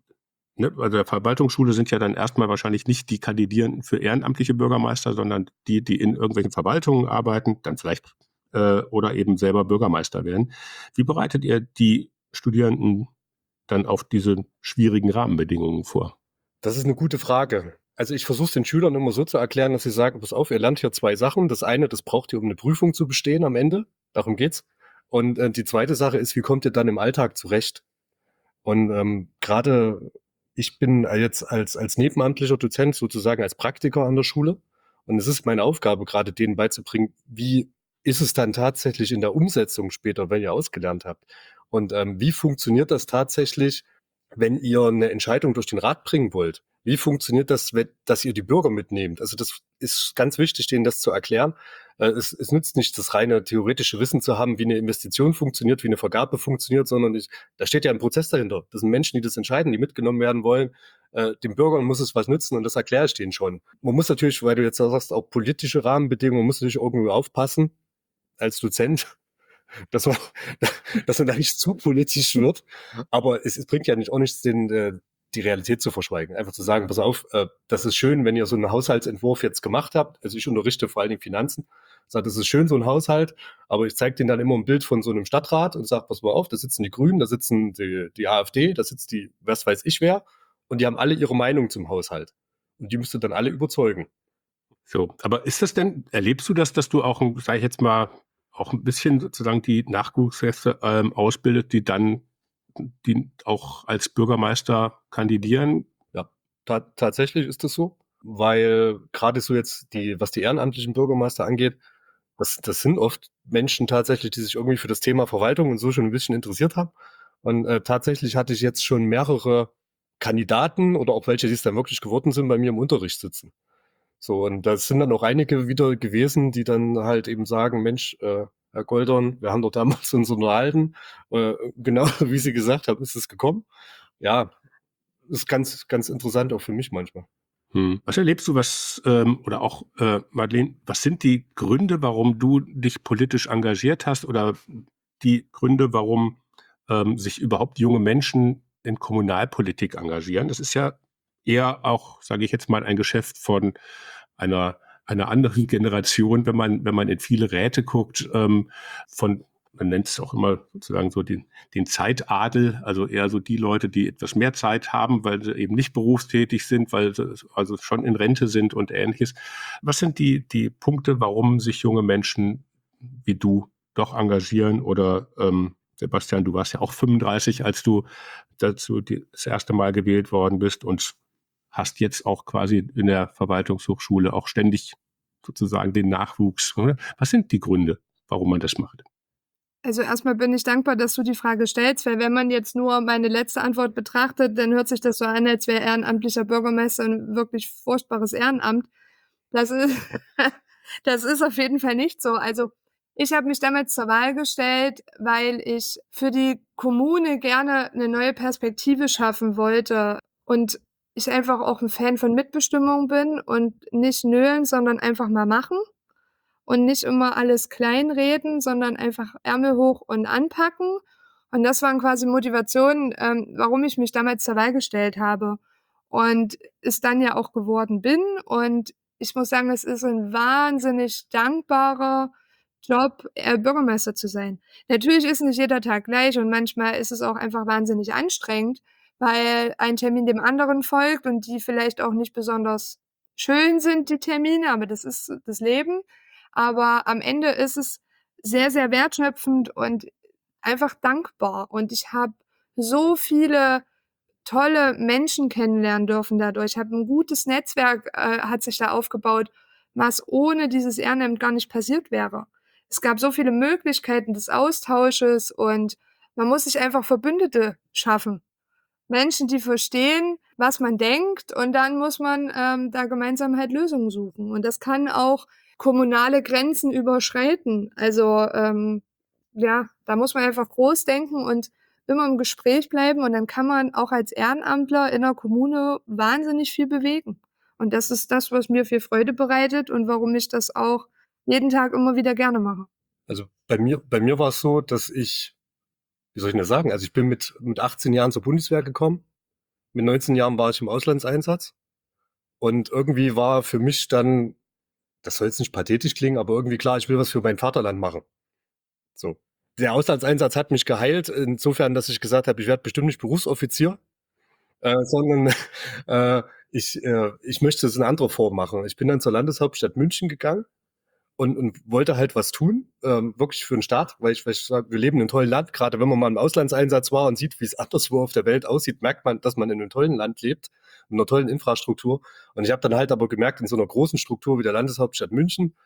ne, also der Verwaltungsschule sind ja dann erstmal wahrscheinlich nicht die Kandidierenden für ehrenamtliche Bürgermeister, sondern die in irgendwelchen Verwaltungen arbeiten, dann vielleicht oder eben selber Bürgermeister werden. Wie bereitet ihr die Studierenden dann auf diese schwierigen Rahmenbedingungen vor? Das ist eine gute Frage. Also ich versuche es den Schülern immer so zu erklären, dass sie sagen, pass auf, ihr lernt hier 2 Sachen. Das eine, das braucht ihr, um eine Prüfung zu bestehen am Ende. Darum geht's. Und die zweite Sache ist, wie kommt ihr dann im Alltag zurecht? Und gerade ich bin jetzt als nebenamtlicher Dozent sozusagen als Praktiker an der Schule. Und es ist meine Aufgabe, gerade denen beizubringen, wie ist es dann tatsächlich in der Umsetzung später, wenn ihr ausgelernt habt? Und wie funktioniert das tatsächlich, wenn ihr eine Entscheidung durch den Rat bringen wollt? Wie funktioniert das, dass ihr die Bürger mitnehmt? Also das ist ganz wichtig, denen das zu erklären. Es nützt nicht, das reine theoretische Wissen zu haben, wie eine Investition funktioniert, wie eine Vergabe funktioniert, sondern da steht ja ein Prozess dahinter. Das sind Menschen, die das entscheiden, die mitgenommen werden wollen. Den Bürgern muss es was nützen und das erkläre ich denen schon. Man muss natürlich, weil du jetzt sagst, auch politische Rahmenbedingungen, man muss natürlich irgendwo aufpassen als Dozent, dass man, dass man da nicht zu politisch wird. Aber es bringt ja auch nichts, die Realität zu verschweigen. Einfach zu sagen, pass auf, das ist schön, wenn ihr so einen Haushaltsentwurf jetzt gemacht habt. Also ich unterrichte vor allen Dingen Finanzen. Sage, das ist schön, so ein Haushalt, aber ich zeige denen dann immer ein Bild von so einem Stadtrat und sage, pass mal auf, da sitzen die Grünen, da sitzen die AfD, da sitzt die, was weiß ich wer, und die haben alle ihre Meinung zum Haushalt. Und die müsst ihr dann alle überzeugen. So, aber ist das denn, erlebst du das, dass du auch, sage ich jetzt mal, auch ein bisschen sozusagen die Nachwuchskräfte ausbildet, die auch als Bürgermeister kandidieren? Ja, tatsächlich ist das so, weil gerade so jetzt was die ehrenamtlichen Bürgermeister angeht, das sind oft Menschen tatsächlich, die sich irgendwie für das Thema Verwaltung und so schon ein bisschen interessiert haben. Und tatsächlich hatte ich jetzt schon mehrere Kandidaten oder auch welche, die es dann wirklich geworden sind, bei mir im Unterricht sitzen. So, und da sind dann auch einige wieder gewesen, die dann halt eben sagen, Mensch, Herr Goldern, wir haben doch damals uns unterhalten, genau wie Sie gesagt haben, ist es gekommen. Ja, ist ganz, ganz interessant auch für mich manchmal. Was erlebst du, oder auch, Madeleine, was sind die Gründe, warum du dich politisch engagiert hast oder die Gründe, warum sich überhaupt junge Menschen in Kommunalpolitik engagieren? Das ist ja eher auch, sage ich jetzt mal, ein Geschäft von einer anderen Generation, wenn man in viele Räte guckt, man nennt es auch immer sozusagen so den Zeitadel, also eher so die Leute, die etwas mehr Zeit haben, weil sie eben nicht berufstätig sind, weil sie also schon in Rente sind und Ähnliches. Was sind die Punkte, warum sich junge Menschen wie du doch engagieren? Oder Sebastian, du warst ja auch 35, als du dazu das erste Mal gewählt worden bist und hast jetzt auch quasi in der Verwaltungshochschule auch ständig sozusagen den Nachwuchs. Oder? Was sind die Gründe, warum man das macht? Also erstmal bin ich dankbar, dass du die Frage stellst, weil wenn man jetzt nur meine letzte Antwort betrachtet, dann hört sich das so an, als wäre ehrenamtlicher Bürgermeister ein wirklich furchtbares Ehrenamt. Das ist, das ist auf jeden Fall nicht so. Also ich habe mich damals zur Wahl gestellt, weil ich für die Kommune gerne eine neue Perspektive schaffen wollte und ich einfach auch ein Fan von Mitbestimmung bin und nicht nölen, sondern einfach mal machen. Und nicht immer alles kleinreden, sondern einfach Ärmel hoch und anpacken. Und das waren quasi Motivationen, warum ich mich damals zur Wahl gestellt habe. Und es dann ja auch geworden bin. Und ich muss sagen, es ist ein wahnsinnig dankbarer Job, Bürgermeister zu sein. Natürlich ist nicht jeder Tag gleich und manchmal ist es auch einfach wahnsinnig anstrengend, weil ein Termin dem anderen folgt und die vielleicht auch nicht besonders schön sind, die Termine, aber das ist das Leben. Aber am Ende ist es sehr, sehr wertschöpfend und einfach dankbar. Und ich habe so viele tolle Menschen kennenlernen dürfen dadurch. Ich habe ein gutes Netzwerk, hat sich da aufgebaut, was ohne dieses Ehrenamt gar nicht passiert wäre. Es gab so viele Möglichkeiten des Austausches und man muss sich einfach Verbündete schaffen. Menschen, die verstehen, was man denkt und dann muss man da gemeinsam halt Lösungen suchen. Und das kann auch kommunale Grenzen überschreiten. Also ja, da muss man einfach groß denken und immer im Gespräch bleiben und dann kann man auch als Ehrenamtler in der Kommune wahnsinnig viel bewegen. Und das ist das, was mir viel Freude bereitet und warum ich das auch jeden Tag immer wieder gerne mache. Also bei mir war es so, dass wie soll ich denn das sagen? Also ich bin mit 18 Jahren zur Bundeswehr gekommen. Mit 19 Jahren war ich im Auslandseinsatz. Und irgendwie war für mich dann, das soll jetzt nicht pathetisch klingen, aber irgendwie klar, ich will was für mein Vaterland machen. So. Der Auslandseinsatz hat mich geheilt, insofern, dass ich gesagt habe, ich werde bestimmt nicht Berufsoffizier, sondern ich möchte es in anderer Form machen. Ich bin dann zur Landeshauptstadt München gegangen und wollte halt was tun, wirklich für den Staat, weil ich sage, wir leben in einem tollen Land. Gerade wenn man mal im Auslandseinsatz war und sieht, wie es anderswo auf der Welt aussieht, merkt man, dass man in einem tollen Land lebt, in einer tollen Infrastruktur. Und ich habe dann halt aber gemerkt, in so einer großen Struktur wie der Landeshauptstadt München,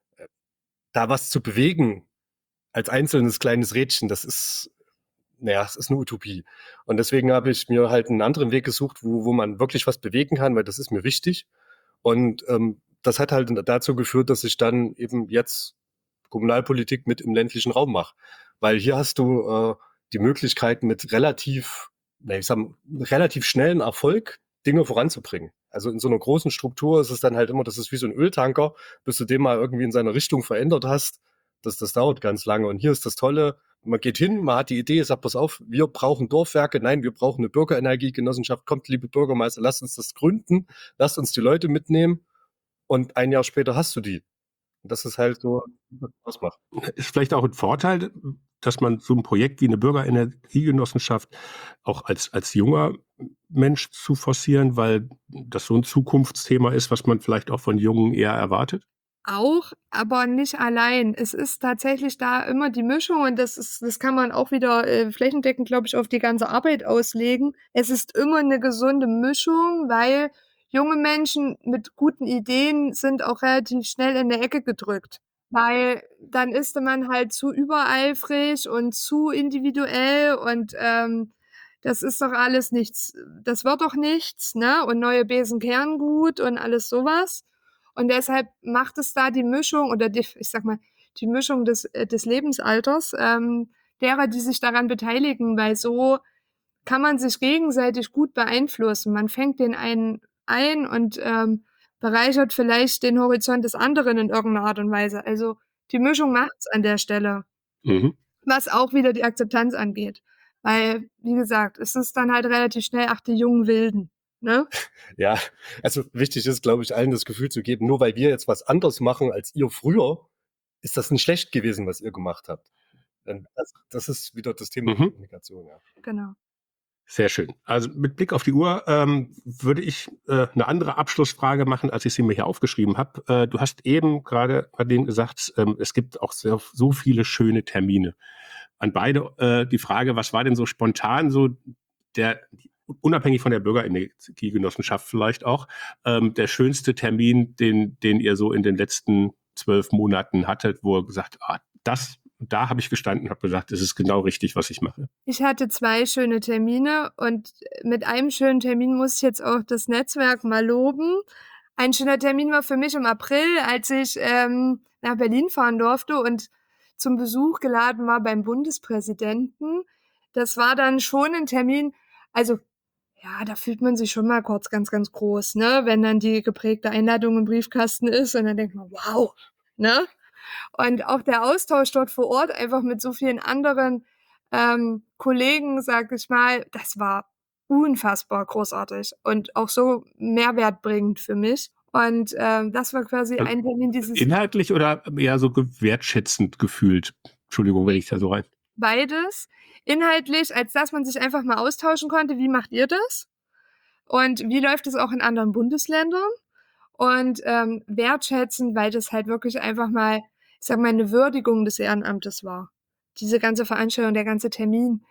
da was zu bewegen als einzelnes kleines Rädchen, das ist eine Utopie. Und deswegen habe ich mir halt einen anderen Weg gesucht, wo man wirklich was bewegen kann, weil das ist mir wichtig. Und das hat halt dazu geführt, dass ich dann eben jetzt Kommunalpolitik mit im ländlichen Raum mache. Weil hier hast du die Möglichkeit, mit relativ schnellen Erfolg Dinge voranzubringen. Also in so einer großen Struktur ist es dann halt immer, das ist wie so ein Öltanker, bis du den mal irgendwie in seiner Richtung verändert hast. Das dauert ganz lange. Und hier ist das Tolle, man geht hin, man hat die Idee, sagt, pass auf, wir brauchen Dorfwerke, nein, wir brauchen eine Bürgerenergiegenossenschaft, kommt, liebe Bürgermeister, lasst uns das gründen, lasst uns die Leute mitnehmen und ein Jahr später hast du die. Und das ist halt so, was Spaß macht. Ist vielleicht auch ein Vorteil, dass man so ein Projekt wie eine Bürgerenergiegenossenschaft auch als junger Mensch zu forcieren, weil das so ein Zukunftsthema ist, was man vielleicht auch von Jungen eher erwartet? Auch, aber nicht allein. Es ist tatsächlich da immer die Mischung und das kann man auch wieder flächendeckend, glaube ich, auf die ganze Arbeit auslegen. Es ist immer eine gesunde Mischung, weil junge Menschen mit guten Ideen sind auch relativ schnell in der Ecke gedrückt. Weil dann ist man halt zu übereifrig und zu individuell und das ist doch alles nichts, das wird doch nichts, ne? Und neue Besen kehren gut und alles sowas. Und deshalb macht es da die Mischung oder die Mischung des Lebensalters derer, die sich daran beteiligen, weil so kann man sich gegenseitig gut beeinflussen. Man fängt den einen ein und bereichert vielleicht den Horizont des anderen in irgendeiner Art und Weise. Also die Mischung macht's an der Stelle, was auch wieder die Akzeptanz angeht. Weil, wie gesagt, es ist dann halt relativ schnell, die jungen Wilden. Ne? Ja, also wichtig ist, glaube ich, allen das Gefühl zu geben, nur weil wir jetzt was anderes machen als ihr früher, ist das nicht schlecht gewesen, was ihr gemacht habt. Das ist wieder das Thema Kommunikation. Ja. Genau. Sehr schön. Also mit Blick auf die Uhr würde ich eine andere Abschlussfrage machen, als ich sie mir hier aufgeschrieben habe. Du hast eben gerade bei denen gesagt, es gibt auch so viele schöne Termine. An beide die Frage, was war denn so spontan so unabhängig von der Bürgerenergiegenossenschaft vielleicht auch, der schönste Termin, den ihr so in den letzten 12 Monaten hattet, wo ihr gesagt, da habe ich gestanden und habe gesagt, es ist genau richtig, was ich mache. Ich hatte 2 schöne Termine und mit einem schönen Termin muss ich jetzt auch das Netzwerk mal loben. Ein schöner Termin war für mich im April, als ich nach Berlin fahren durfte und zum Besuch geladen war beim Bundespräsidenten. Das war dann schon ein Termin, also ja, da fühlt man sich schon mal kurz ganz, ganz groß, ne? Wenn dann die geprägte Einladung im Briefkasten ist und dann denkt man, wow, ne? Und auch der Austausch dort vor Ort einfach mit so vielen anderen Kollegen, sag ich mal, das war unfassbar großartig und auch so mehrwertbringend für mich. Und das war quasi ein Termin dieses... Inhaltlich oder eher so wertschätzend gefühlt? Entschuldigung, wenn ich da so rein... Beides. Inhaltlich, als dass man sich einfach mal austauschen konnte, wie macht ihr das? Und wie läuft es auch in anderen Bundesländern? Und wertschätzend, weil das halt wirklich einfach mal, ich sag mal, eine Würdigung des Ehrenamtes war. Diese ganze Veranstaltung, der ganze Termin.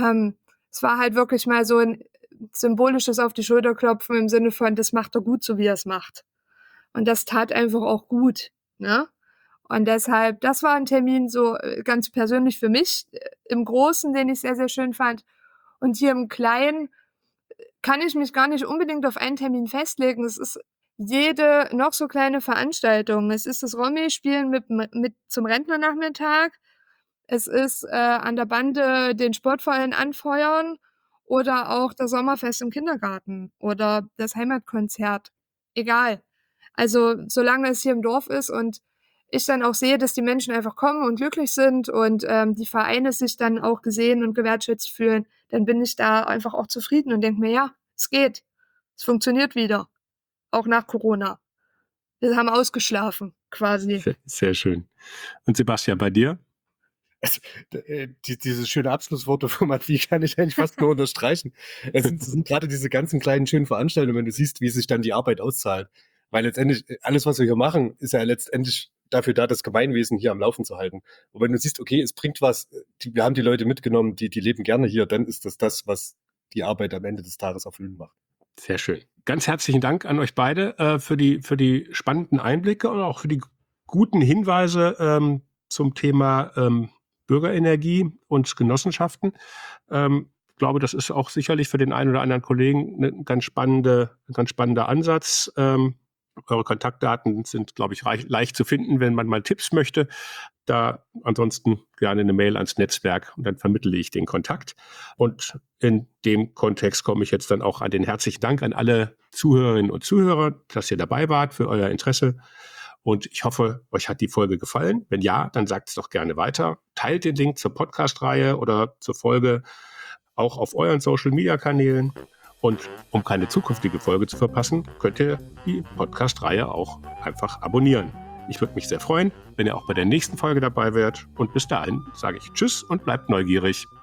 Es war halt wirklich mal so ein symbolisches auf die Schulter klopfen im Sinne von, das macht er gut, so wie er es macht. Und das tat einfach auch gut, ne? Und deshalb, das war ein Termin so ganz persönlich für mich im Großen, den ich sehr, sehr schön fand. Und hier im Kleinen kann ich mich gar nicht unbedingt auf einen Termin festlegen. Es ist jede noch so kleine Veranstaltung. Es ist das Romy-Spielen mit zum Rentnernachmittag. Es ist an der Bande den Sportverein anfeuern oder auch das Sommerfest im Kindergarten oder das Heimatkonzert. Egal. Also solange es hier im Dorf ist und ich dann auch sehe, dass die Menschen einfach kommen und glücklich sind und die Vereine sich dann auch gesehen und gewertschätzt fühlen, dann bin ich da einfach auch zufrieden und denke mir, ja, es geht. Es funktioniert wieder. Auch nach Corona. Wir haben ausgeschlafen, quasi. Sehr, sehr schön. Und Sebastian, bei dir? Also, diese schöne Abschlussworte von Matthieu kann ich eigentlich fast nur unterstreichen. Es sind gerade diese ganzen kleinen schönen Veranstaltungen, wenn du siehst, wie sich dann die Arbeit auszahlt. Weil letztendlich, alles, was wir hier machen, ist ja letztendlich dafür da, das Gemeinwesen hier am Laufen zu halten. Und wenn du siehst, okay, es bringt was, wir haben die Leute mitgenommen, die leben gerne hier, dann ist das, was die Arbeit am Ende des Tages erfüllend macht. Sehr schön. Ganz herzlichen Dank an euch beide für die spannenden Einblicke und auch für die guten Hinweise zum Thema Bürgerenergie und Genossenschaften. Ich glaube, das ist auch sicherlich für den einen oder anderen Kollegen ein ganz spannender Ansatz. Eure Kontaktdaten sind, glaube ich, leicht zu finden, wenn man mal Tipps möchte. Da ansonsten gerne eine Mail ans Netzwerk und dann vermittle ich den Kontakt. Und in dem Kontext komme ich jetzt dann auch an den herzlichen Dank an alle Zuhörerinnen und Zuhörer, dass ihr dabei wart, für euer Interesse. Und ich hoffe, euch hat die Folge gefallen. Wenn ja, dann sagt es doch gerne weiter. Teilt den Link zur Podcast-Reihe oder zur Folge auch auf euren Social-Media-Kanälen. Und um keine zukünftige Folge zu verpassen, könnt ihr die Podcast-Reihe auch einfach abonnieren. Ich würde mich sehr freuen, wenn ihr auch bei der nächsten Folge dabei wärt. Und bis dahin sage ich Tschüss und bleibt neugierig.